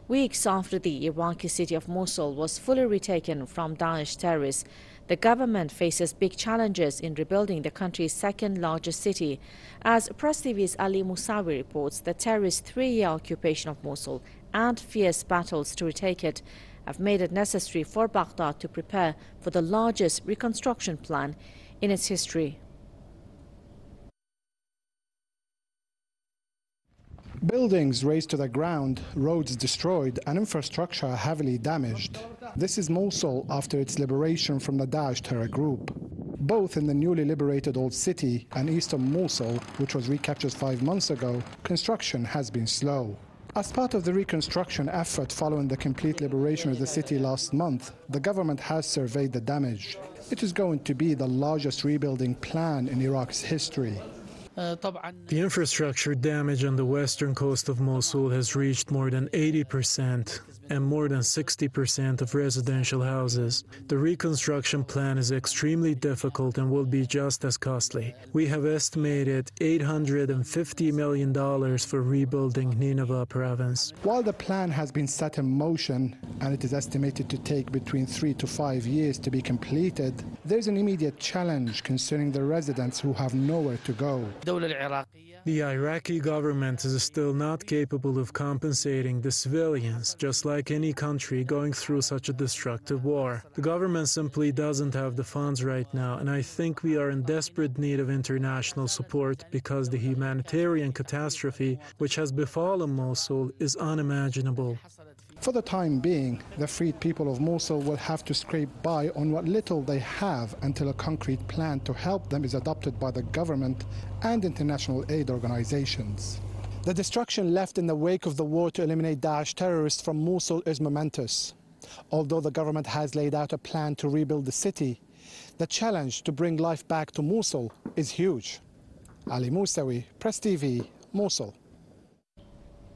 Weeks after the Iraqi city of Mosul was fully retaken from Daesh terrorists, the government faces big challenges in rebuilding the country's second-largest city. As Press TV's Ali Musawi reports, the terrorists' three-year occupation of Mosul and fierce battles to retake it have made it necessary for Baghdad to prepare for the largest reconstruction plan in its history. Buildings razed to the ground, roads destroyed, and infrastructure heavily damaged. This is Mosul after its liberation from the Daesh terror group. Both in the newly liberated Old City and eastern Mosul, which was recaptured 5 months ago, construction has been slow. As part of the reconstruction effort following the complete liberation of the city last month, the government has surveyed the damage. It is going to be the largest rebuilding plan in Iraq's history. The infrastructure damage on the western coast of Mosul has reached more than 80% and more than 60% of residential houses. The reconstruction plan is extremely difficult and will be just as costly. We have estimated $850 million for rebuilding Nineveh province. While the plan has been set in motion and it is estimated to take between 3 to 5 years to be completed, there's an immediate challenge concerning the residents who have nowhere to go. The Iraqi government is still not capable of compensating the civilians, just like any country going through such a destructive war. The government simply doesn't have the funds right now, and I think we are in desperate need of international support because the humanitarian catastrophe which has befallen Mosul is unimaginable. For the time being, the freed people of Mosul will have to scrape by on what little they have until a concrete plan to help them is adopted by the government and international aid organizations. The destruction left in the wake of the war to eliminate Daesh terrorists from Mosul is momentous. Although the government has laid out a plan to rebuild the city, the challenge to bring life back to Mosul is huge. Ali Musawi, Press TV, Mosul.